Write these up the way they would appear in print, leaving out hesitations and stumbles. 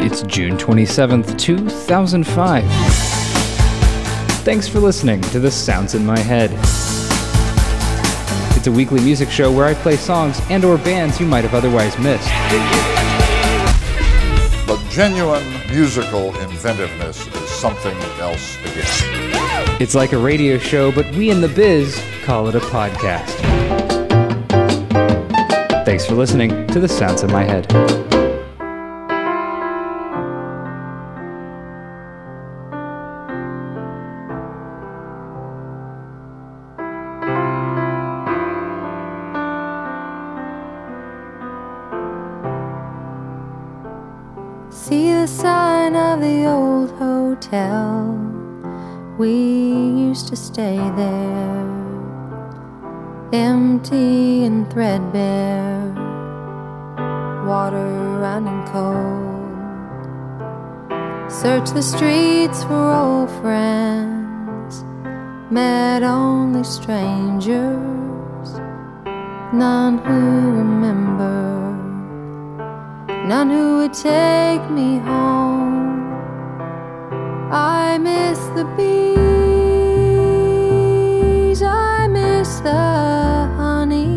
It's June 27th, 2005. Thanks for listening to The Sounds in My Head. It's a weekly music show where I play songs and or bands you might have otherwise missed. But genuine musical inventiveness is something else again. It's like a radio show, but we in the biz call it a podcast. Thanks for listening to The Sounds in My Head. See the sign of the old hotel. We used to stay there, empty and threadbare, water running cold. Search the streets for old friends, met only strangers, none who remember, none who would take me home. I miss the bees, I miss the honey,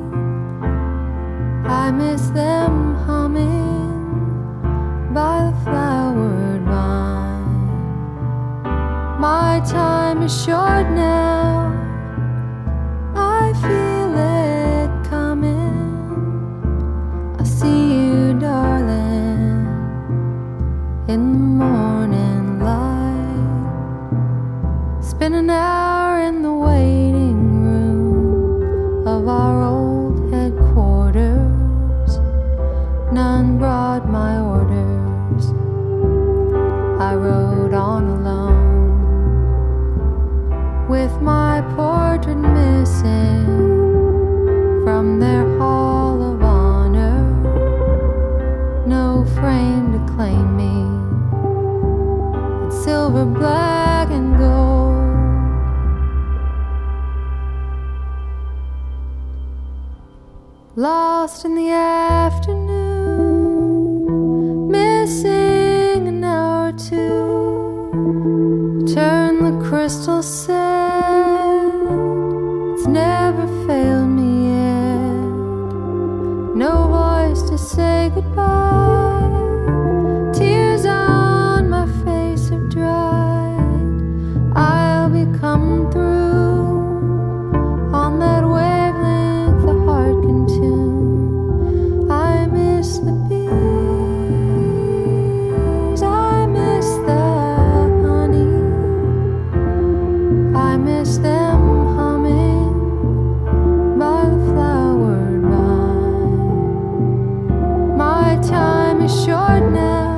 I miss them humming by the flowered vine. My time is short now, I feel it coming. I see you, darling, in the morning light. Spend an hour in the waiting room of our old headquarters. None brought my orders, I rode on alone, with my portrait missing from their hall of honor. No frame to claim me, and silver, black, and gold. Lost in the afternoon, missing an hour or two. Turn the crystal set, it's never failed me yet. No voice to say goodbye, tears on my face have dried. I'll be coming through on that wavelength the heart can tune. I miss the bees, I miss the honey, I miss them humming by the flowered vine. My time is short now,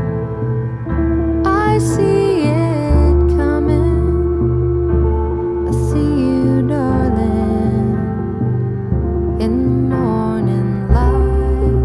I see it coming. I see you, darling, in the morning light.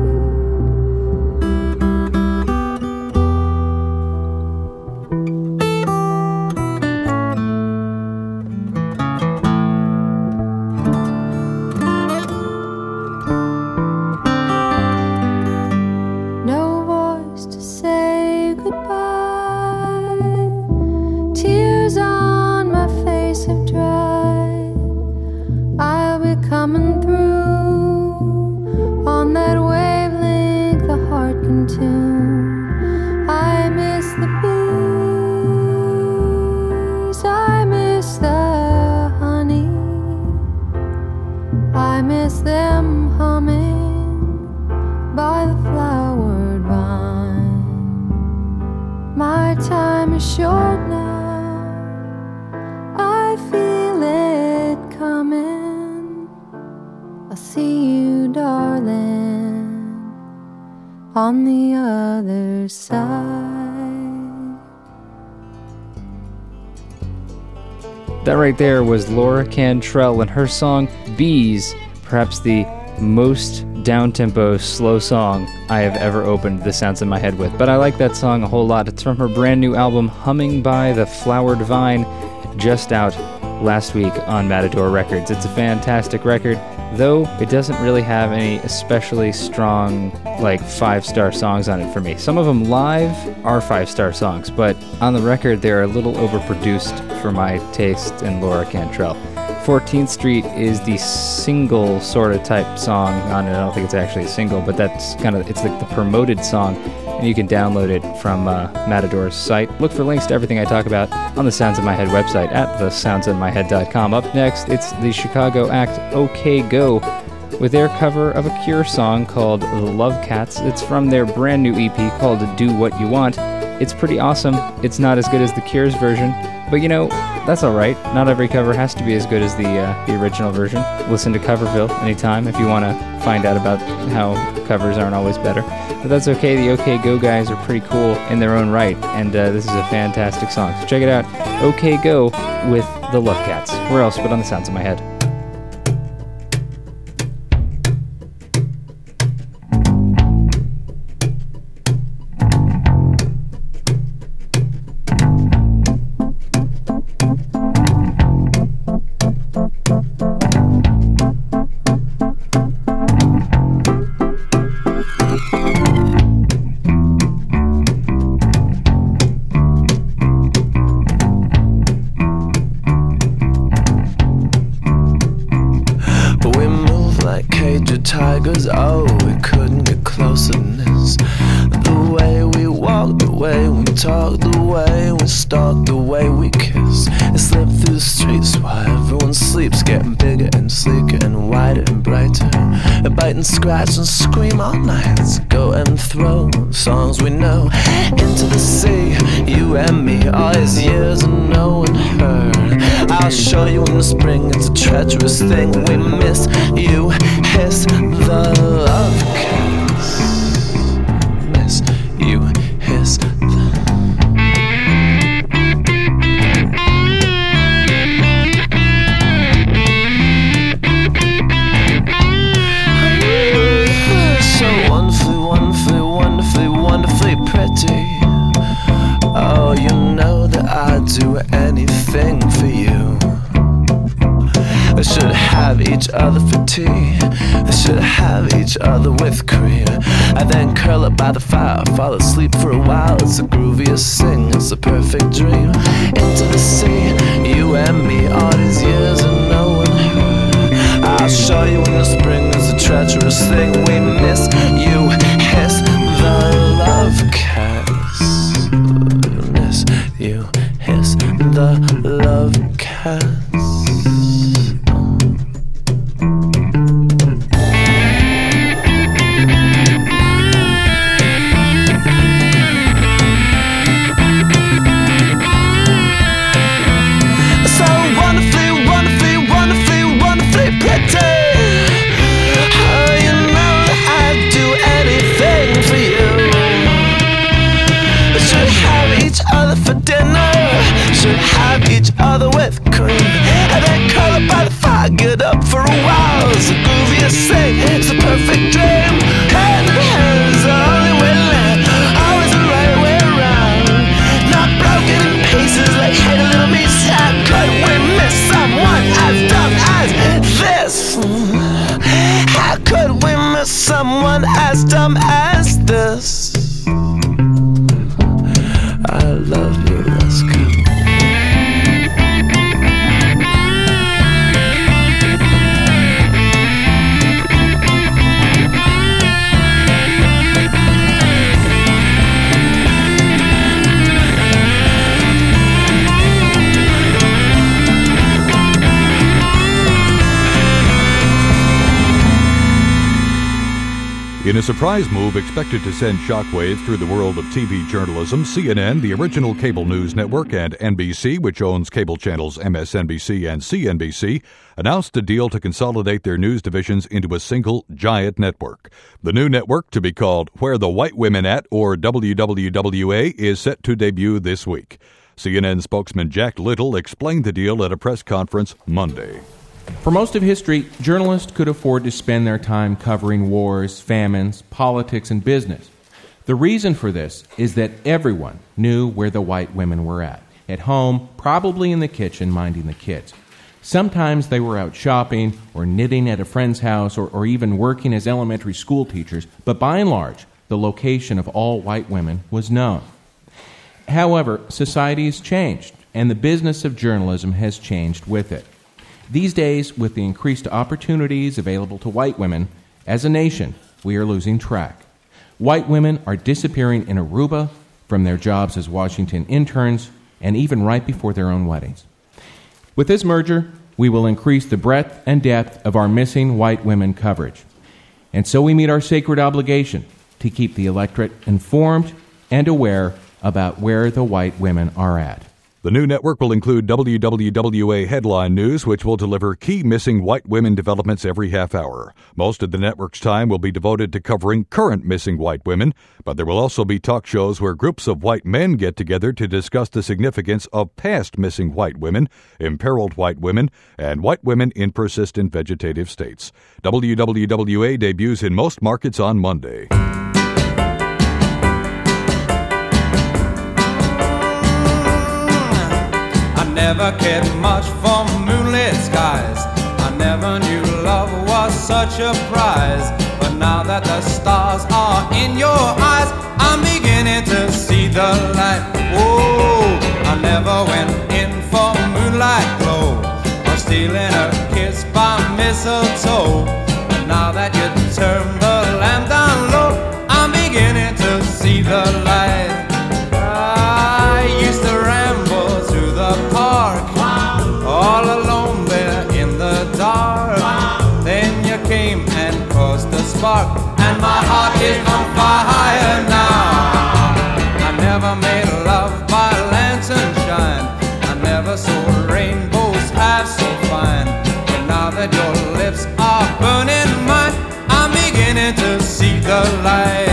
No voice to say goodbye, tears on my face have dried. I'll be coming through on that wavelength the heart can tune. I miss the bees, I miss the honey, I miss them humming by the flowered vine. My time is short now, I feel it coming. I see you, darling, on the other side. That right there was Laura Cantrell and her song Bees, perhaps the most down-tempo, slow song I have ever opened The Sounds in My Head with. But I like that song a whole lot. It's from her brand new album, Humming by the Flowered Vine, just out last week on Matador Records. It's a fantastic record. though it doesn't really have any especially strong, like, 5-star songs on it for me. Some of them live are 5-star songs, but on the record they're a little overproduced for my taste and Laura Cantrell. 14th Street is the single sort of type song on it. I don't think it's actually a single, but that's kind of, it's like the promoted song, and you can download it from Matador's site. Look for links to everything I talk about on the Sounds in My Head website at thesoundsinmyhead.com. Up next, it's the Chicago act OK Go with their cover of a Cure song called The Love Cats. It's from their brand new EP called Do What You Want. It's pretty awesome. It's not as good as the Cure's version, but you know, that's alright. Not every cover has to be as good as the original version. Listen to Coverville anytime if you want to find out about how covers aren't always better. But that's okay. The OK Go guys are pretty cool in their own right, and this is a fantastic song. So check it out. OK Go with The Love Cats. Where else but on the Sounds in My Head? Tigers, oh, we couldn't get closer than this. The way we walk, the way we talk, the way we stalk, the way we kiss, and slip through the streets while everyone sleeps, getting bigger and sleeker and wider and brighter. And bite and scratch and scream all night, go and throw songs we know into the sea. You and me, all these years and no one heard. I'll show you in the spring, it's a treacherous thing. We miss you, hiss the love cats. Miss you, hiss the. So wonderfully, wonderfully, wonderfully, wonderfully pretty. Oh, you know that I'd do anything for you. We should have each other for tea. We should have each other with cream. I then curl up by the fire, fall asleep for a while. It's the grooviest thing, it's the perfect dream. Into the sea, you and me, all these years and no one heard. I'll show you in the spring, it's a treacherous thing. We miss you, hiss the love cats. Miss you, hiss the love cats. For dinner, should have each other with cream, and then curl up by the fire, get up for a while. It's the grooviest thing, it's the perfect dream. Hand in hand is the only way left, always the right way around. Not broken in pieces like hey little me. How could we miss someone as dumb as this? How could we miss someone as dumb as this? I love you, let's go. In a surprise move expected to send shockwaves through the world of TV journalism, CNN, the original cable news network, and NBC, which owns cable channels MSNBC and CNBC, announced a deal to consolidate their news divisions into a single giant network. The new network, to be called Where the White Women At, or WWWA, is set to debut this week. CNN spokesman Jack Little explained the deal at a press conference Monday. For most of history, journalists could afford to spend their time covering wars, famines, politics, and business. The reason for this is that everyone knew where the white women were at home, probably in the kitchen, minding the kids. Sometimes they were out shopping or knitting at a friend's house or even working as elementary school teachers, but by and large, the location of all white women was known. However, society has changed, and the business of journalism has changed with it. These days, with the increased opportunities available to white women, as a nation, we are losing track. White women are disappearing in Aruba from their jobs as Washington interns and even right before their own weddings. With this merger, we will increase the breadth and depth of our missing white women coverage. And so we meet our sacred obligation to keep the electorate informed and aware about where the white women are at. The new network will include WWWA Headline News, which will deliver key missing white women developments every half hour. Most of the network's time will be devoted to covering current missing white women, but there will also be talk shows where groups of white men get together to discuss the significance of past missing white women, imperiled white women, and white women in persistent vegetative states. WWWA debuts in most markets on Monday. Never cared much for moonlit skies. I never knew love was such a prize. But now that the stars are in your eyes, I'm beginning to see the light. Oh, I never went in for moonlight glow or stealing a kiss by mistletoe. But now that you turned the lamp down low, I'm beginning to see the light. I used to ramble through the park, all alone there in the dark. Then you came and caused a spark, and my heart is on fire now. I never made love by lantern shine. I never saw rainbows half so fine. But now that your lips are burning mine, I'm beginning to see the light.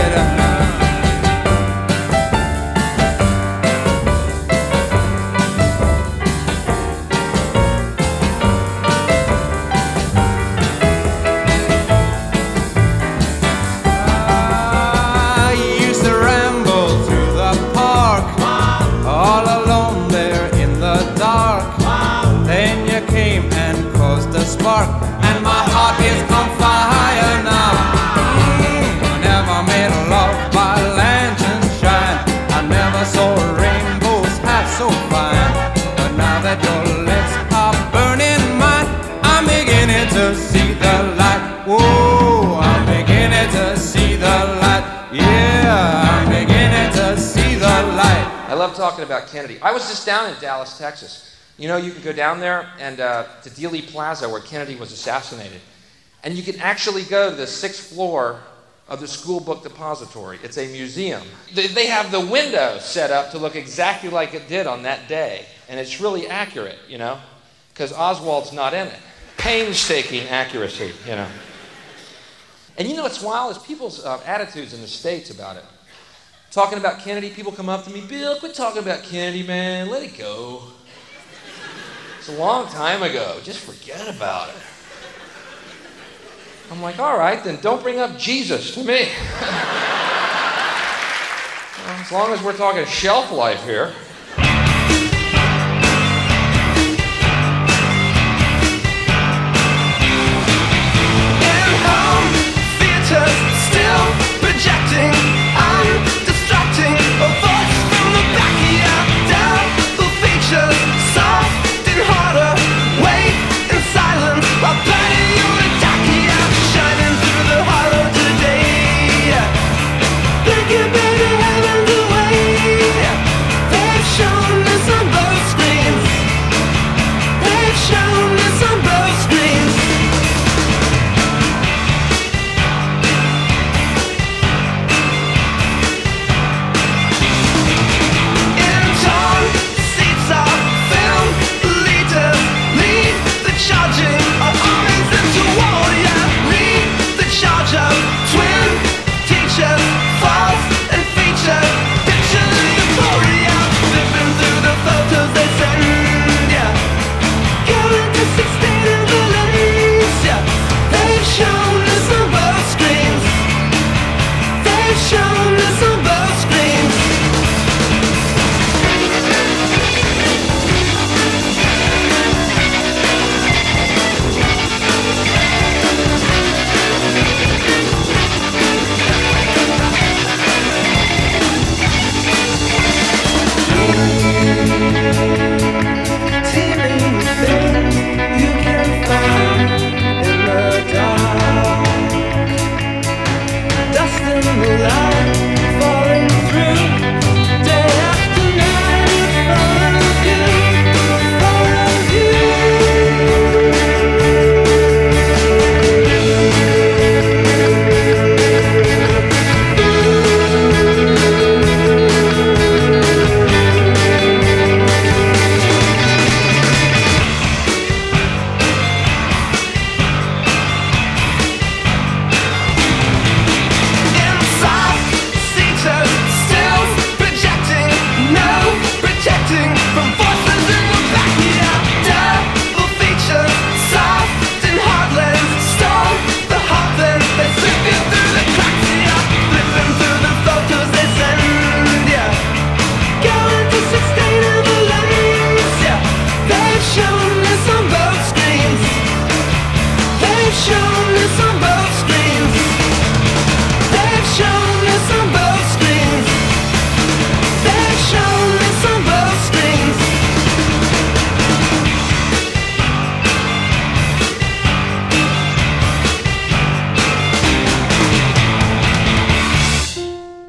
Spark, and my heart is on fire now. I never made love by lantern shine. I never saw rainbows half so fine. But now that your lips are burning mine, I'm beginning to see the light. Whoa, I'm beginning to see the light. Yeah, I'm beginning to see the light. I love talking about Kennedy. I was just down in Dallas, Texas. You know, you can go down there and to Dealey Plaza where Kennedy was assassinated. And you can actually go to the 6th floor of the School Book Depository. It's a museum. They have the window set up to look exactly like it did on that day. And it's really accurate, you know, because Oswald's not in it. Painstaking accuracy, you know. And you know what's wild is people's attitudes in the States about it. Talking about Kennedy, people come up to me, Bill, quit talking about Kennedy, man. Let it go. It's a long time ago. Just forget about it. I'm like, all right, then don't bring up Jesus to me. Well, as long as we're talking shelf life here. In home theaters, still projecting, I'm distracting. A voice from the back of your doubtful features, soft. Harder, wait in silence while burning your Itachi out, shining through the hollow today. Think you better heaven's away. They've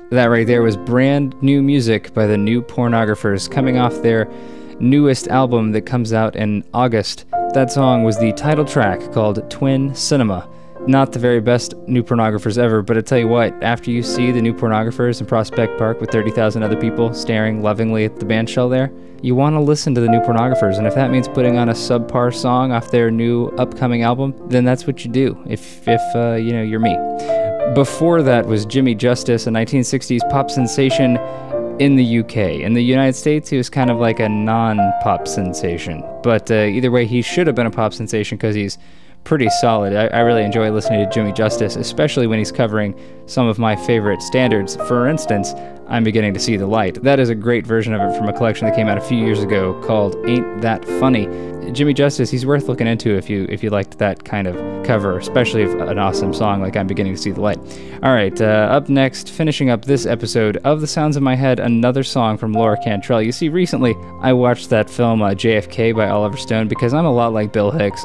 That right there was brand new music by the New Pornographers, coming off their newest album that comes out in August. That song was the title track called Twin Cinema. Not the very best New Pornographers ever, but I tell you what, after you see the New Pornographers in Prospect Park with 30,000 other people staring lovingly at the band shell there, you want to listen to the New Pornographers, and if that means putting on a subpar song off their new upcoming album, then that's what you do, if you're me. Before that was Jimmy Justice, a 1960s pop sensation in the UK. In the United States, he was kind of like a non-pop sensation, but either way, he should have been a pop sensation because he's pretty solid. I really enjoy listening to Jimmy Justice, especially when he's covering some of my favorite standards. For instance, I'm Beginning to See the Light. That is a great version of it from a collection that came out a few years ago called Ain't That Funny. Jimmy Justice, he's worth looking into if you liked that kind of cover, especially if an awesome song like I'm Beginning to See the Light. All right, up next, finishing up this episode of The Sounds of My Head, another song from Laura Cantrell. You see, recently I watched that film JFK by Oliver Stone because I'm a lot like Bill Hicks.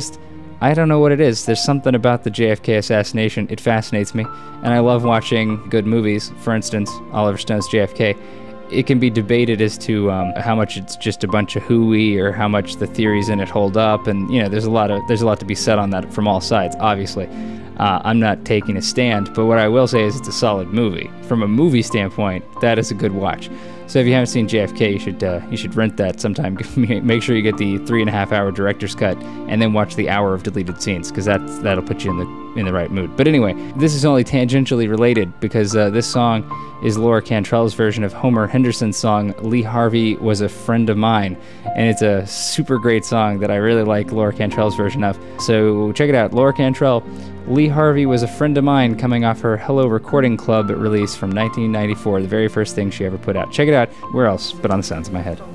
I don't know what it is. There's something about the JFK assassination. It fascinates me, and I love watching good movies. For instance, Oliver Stone's JFK. It can be debated as to how much it's just a bunch of hooey or how much the theories in it hold up, and there's a lot to be said on that from all sides. Obviously, I'm not taking a stand, but what I will say is it's a solid movie. From a movie standpoint, that is a good watch. So if you haven't seen JFK, you should rent that sometime. Make sure you get the 3.5-hour director's cut, and then watch the hour of deleted scenes, because that'll put you in the right mood. But anyway, this is only tangentially related because this song is Laura Cantrell's version of Homer Henderson's song "Lee Harvey Was a Friend of Mine," and it's a super great song that I really like Laura Cantrell's version of. So check it out, Laura Cantrell. Lee Harvey Was a Friend of Mine, coming off her Hello Recording Club release from 1994, the very first thing she ever put out. Check it out. Where else but on The Sounds of My Head?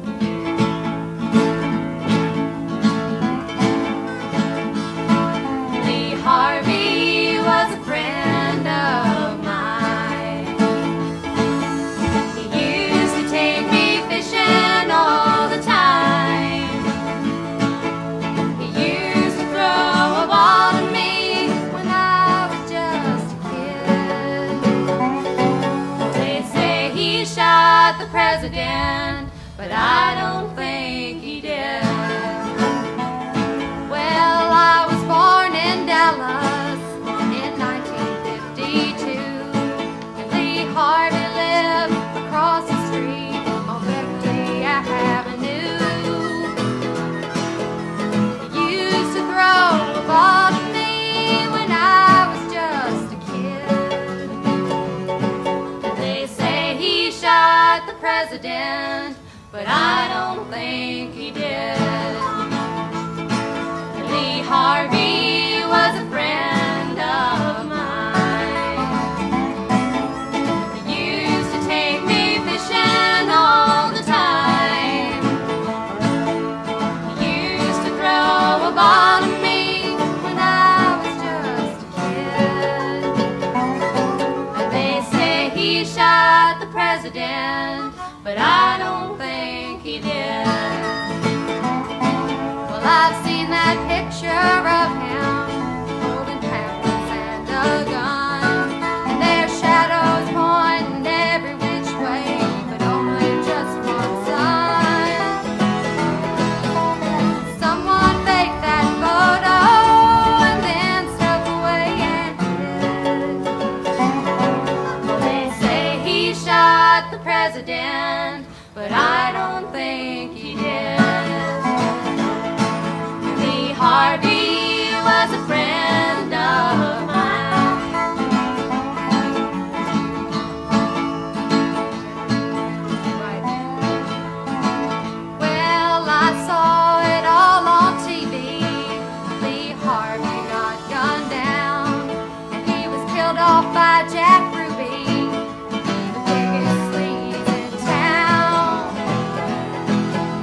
Lee Harvey was a friend of mine. He used to take me fishing all the time. He used to throw a ball to me when I was just a kid. They say he shot the president, but I don't think he did. Well, I was born in Dallas in 1952, and Lee Harvey lived across the street on Beverly Avenue. He used to throw a ball to me when I was just a kid. They say he shot the president, but I don't think he did. Lee Harvey was a friend of mine. He used to take me fishing all the time. He used to throw a ball to me when I was just a kid. And they say he shot the president, but I don't think he did. Well, I've seen that picture of him holding pamphlets and a gun, and their shadows pointing every which way, but only just one side. Someone faked that photo and then snuck away and hid. Well, they say he shot the president, but I don't think he did. Lee Harvey was a friend of mine. Well, I saw it all on TV. Lee Harvey got gunned down, and he was killed off by Jack Ruby, the biggest sleaze in town.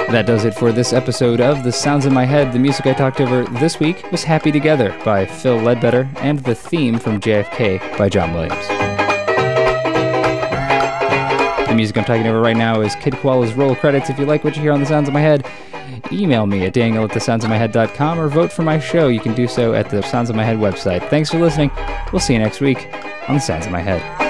That does it for this episode of The Sounds in My Head. The music I talked over this week was Happy Together by Phil Ledbetter and the theme from JFK by John Williams. The music I'm talking over right now is Kid Koala's Roll Credits. If you like what you hear on The Sounds in My Head, email me at daniel@thesoundsinmyhead.com or vote for my show. You can do so at the Sounds in My Head website. Thanks for listening. We'll see you next week on The Sounds in My Head.